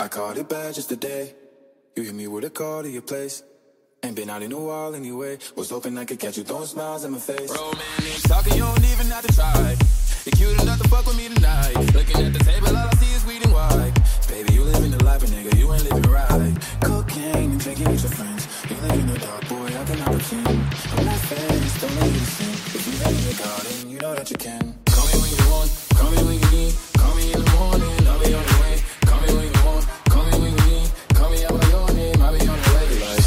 I caught it bad just today. You hit me with a call to your place. Ain't been out in a while anyway. Was hoping I could catch you throwing smiles in my face. Romantic talking, you don't even have to try. You're cute enough to fuck with me tonight. Looking at the table, all I see is weed and white. Baby, you living the life, but nigga, you ain't living right. Cocaine and drinking with your friends. You live in the dark, boy, I cannot pretend. I'm not faced, don't need to sin. If you live in the garden, you know that you can. Call me when you want, call me when you need. Call me in the morning, I'll be on the way. Call me when you want, call me when you need. Call me out by your name, I'll be on the way. Like,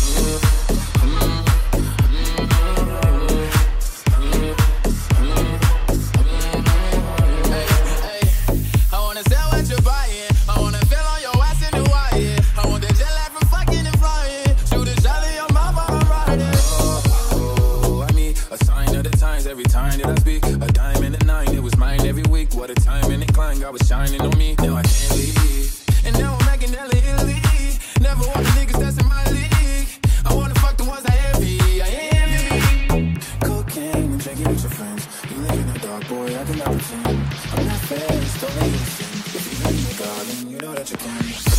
every time that I speak, a dime and a nine, it was mine every week. What a time and incline, God was shining on me. Now I can't leave, and now I'm making hella Italy. Never want the niggas that's in my league. I wanna fuck the ones I envy. I envy. Cocaine and drinking with your friends. You live in the dark, boy, I cannot pretend. I'm not faced, don't let you sin. If you live in the garden, you know that you can.